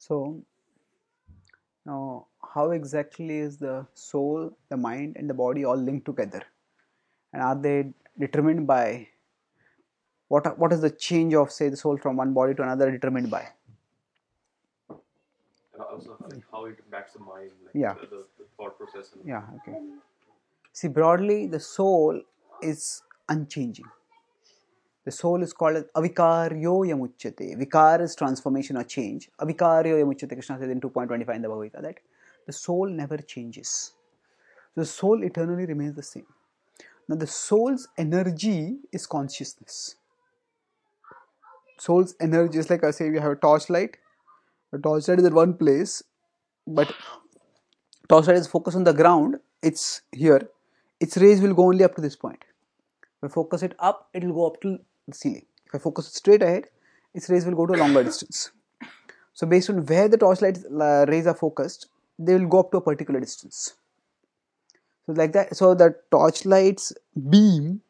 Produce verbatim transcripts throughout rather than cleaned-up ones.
So now, how exactly is the soul, the mind, and the body all linked together? And are they determined by what? are- What is the change of, say, the soul from one body to another determined by? And also like how it impacts the mind, like Yeah, the, the, the thought process and yeah, okay. See, broadly, the soul is unchanging. The soul is called as avikaryo yamuchyate. Vikar is transformation or change. Avikaryo yamuchyate. Krishna says in two point two five in the Bhagavad Gita that the soul never changes. The soul eternally remains the same. Now, the soul's energy is consciousness. Soul's energy is like I say, we have a torchlight. A torchlight is at one place, but torchlight is focused on the ground. It's here. Its rays will go only up to this point. If I focus it up, it will go up to the ceiling. If I focus it straight ahead, its rays will go to a longer distance. So, based on where the torchlight uh, rays are focused, they will go up to a particular distance. So, like that. So, the torchlight's beam,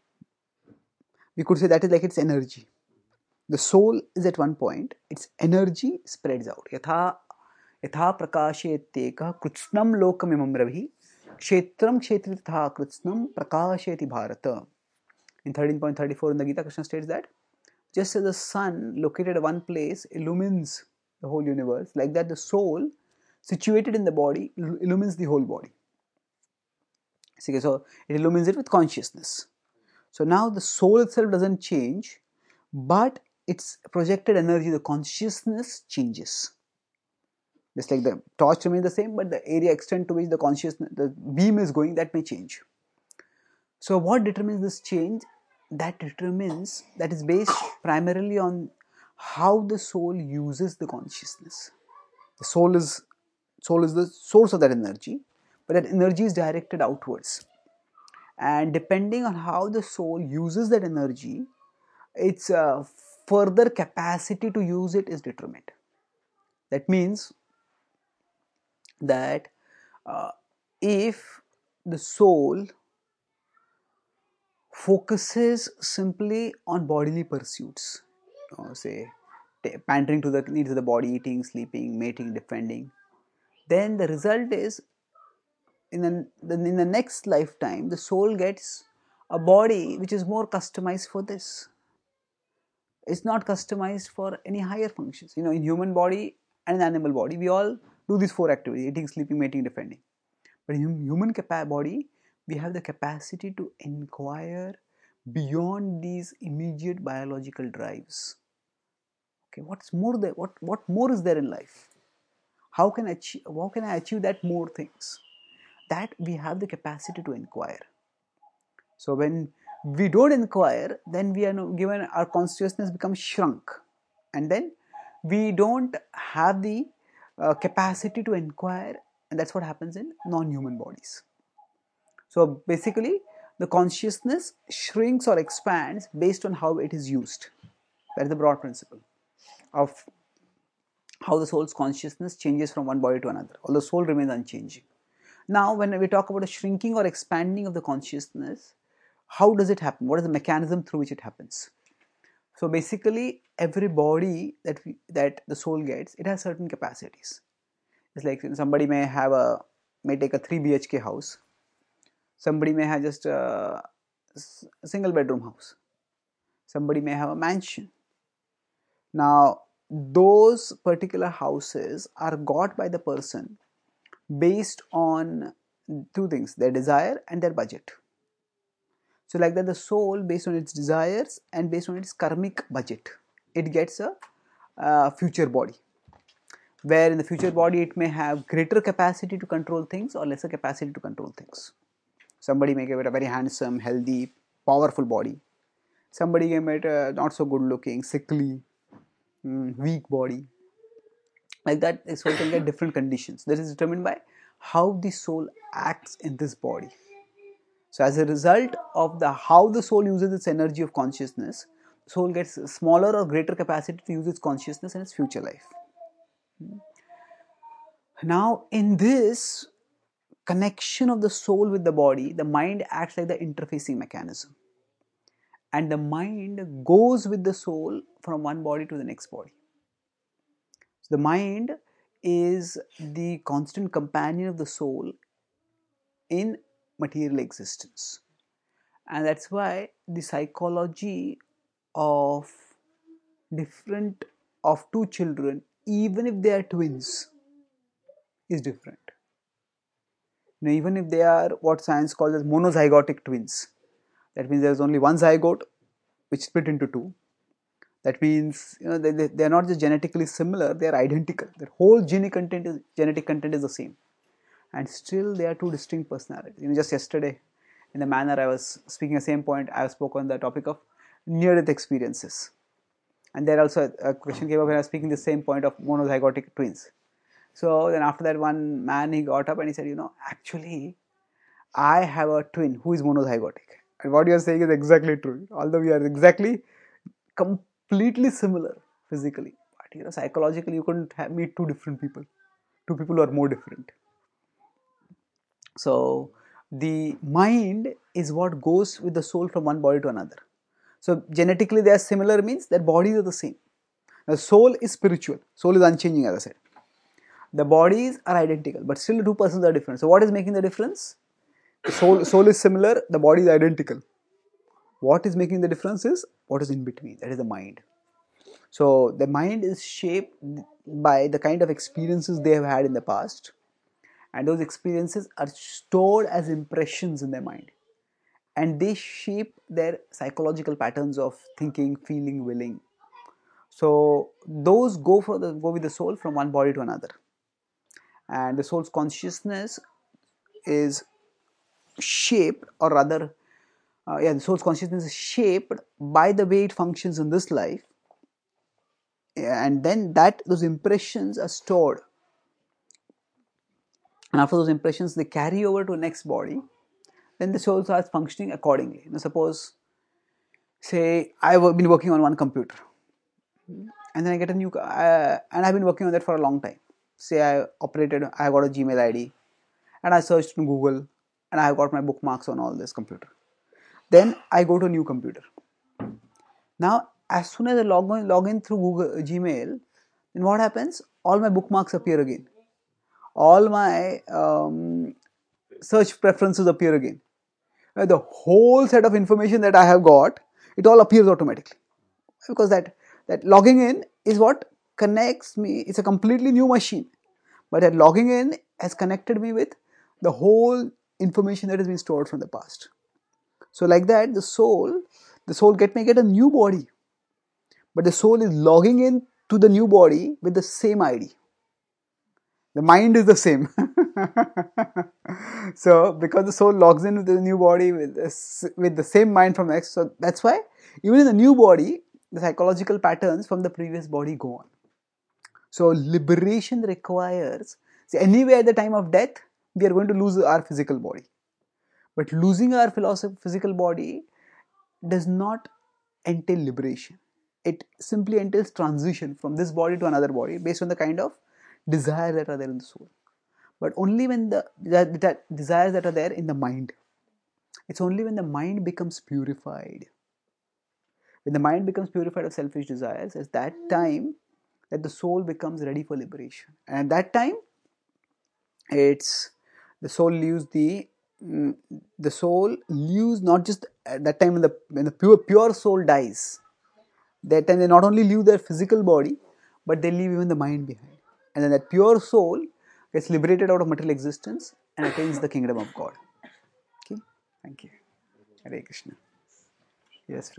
we could say that is like its energy. The soul is at one point, its energy spreads out. Yatha, yatha prakashetyeka kritsnam lokamimam ravi kshetram kshetri tatha kritsnam prakasheti bharata. In thirteen point three four in the Gita, Krishna states that just as the sun located at one place illumines the whole universe, like that the soul situated in the body illumines the whole body. Okay, so it illumines it with consciousness. So now the soul itself doesn't change, but its projected energy, the consciousness changes. Just like the torch remains the same, but the area extent to which the consciousness, the beam is going, that may change. So what determines this change? That determines, that is based primarily on how the soul uses the consciousness. The soul is soul is the source of that energy, but that energy is directed outwards. And depending on how the soul uses that energy, its uh, further capacity to use it is determined. That means that uh, if the soul focuses simply on bodily pursuits, uh, say pandering to the needs of the body, eating, sleeping, mating, defending, then the result is in the, in the next lifetime the soul gets a body which is more customized for this. It's not customized for any higher functions. You know, in human body and in animal body, we all do these four activities: eating, sleeping, mating, defending. But in human capa- body, we have the capacity to inquire beyond these immediate biological drives. Okay, what's more there? What what more is there in life? How can I achieve, how can I achieve that more things? That we have the capacity to inquire. So when we don't inquire, then we are no, given our consciousness becomes shrunk, and then we don't have the uh, capacity to inquire, and that's what happens in non-human bodies. So basically, the consciousness shrinks or expands based on how it is used. That is the broad principle of how the soul's consciousness changes from one body to another, although soul remains unchanging. Now, when we talk about a shrinking or expanding of the consciousness, how does it happen? What is the mechanism through which it happens? So basically, every body that we, that the soul gets, it has certain capacities. It's like somebody may have a may take a three B H K house. Somebody may have just a single bedroom house. Somebody may have a mansion. Now, those particular houses are got by the person based on two things: their desire and their budget. So, like that, the soul, based on its desires and based on its karmic budget, it gets a uh, future body. Where in the future body, it may have greater capacity to control things or lesser capacity to control things. Somebody may get a very handsome, healthy, powerful body. Somebody may get a not so good looking, sickly, mm, weak body. Like that, the soul can get different conditions. That is determined by how the soul acts in this body. So as a result of the how the soul uses its energy of consciousness, the soul gets smaller or greater capacity to use its consciousness in its future life. Now, in this connection of the soul with the body, the mind acts like the interfacing mechanism. And the mind goes with the soul from one body to the next body. So the mind is the constant companion of the soul in material existence. And that's why the psychology of different of two children, even if they are twins, is different. Now, even if they are what science calls as monozygotic twins, that means there is only one zygote which split into two. That means, you know, they, they, they are not just genetically similar, they are identical. Their whole genetic content is genetic content is the same, and still they are two distinct personalities. You know, just yesterday, in the manner I was speaking the same point, I spoke on the topic of near-death experiences, and there also a, a question came up when I was speaking the same point of monozygotic twins. So then after that, one man, he got up and he said, you know, actually, I have a twin who is monozygotic, and what you are saying is exactly true. Although we are exactly completely similar physically, but you know, psychologically, you couldn't have, meet two different people, two people who are more different. So the mind is what goes with the soul from one body to another. So genetically they are similar means their bodies are the same. The soul is spiritual, soul is unchanging, as I said. The bodies are identical, but still the two persons are different. So what is making the difference? The soul, soul is similar, the body is identical. What is making the difference is what is in between, that is the mind. So the mind is shaped by the kind of experiences they have had in the past, and those experiences are stored as impressions in their mind, and they shape their psychological patterns of thinking, feeling, willing. So those go for the go with the soul from one body to another, and the soul's consciousness is shaped, or rather, uh, yeah, the soul's consciousness is shaped by the way it functions in this life, and then that those impressions are stored, and after those impressions they carry over to the next body. Then the soul starts functioning accordingly. You know, suppose, say, I've been working on one computer, and then I get a new, uh, and I've been working on that for a long time. Say I operated, I got a Gmail I D, and I searched in Google, and I got my bookmarks on all this computer. Then I go to a new computer. Now, as soon as I log in, log in through Google Gmail, then what happens? All my bookmarks appear again. All my um, search preferences appear again. Uh, the whole set of information that I have got, it all appears automatically, because that that logging in is what connects me. It's a completely new machine, but that logging in has connected me with the whole information that has been stored from the past. So like that, the soul, the soul get may get a new body, but the soul is logging in to the new body with the same I D. The mind is the same. So because the soul logs in with the new body with this, with the same mind from next, so that's why even in the new body, the psychological patterns from the previous body go on. So liberation requires, see, anyway at the time of death, we are going to lose our physical body. But losing our physical body does not entail liberation. It simply entails transition from this body to another body based on the kind of desires that are there in the soul. But only when the that, that desires that are there in the mind, it's only when the mind becomes purified. When the mind becomes purified of selfish desires, it's that time that the soul becomes ready for liberation. And at that time, it's the soul leaves the mm, the soul leaves not just at that time when the when the pure pure soul dies. That time they not only leave their physical body, but they leave even the mind behind. And then that pure soul gets liberated out of material existence and attains the kingdom of God. Okay, thank you. Hare Krishna. Yes.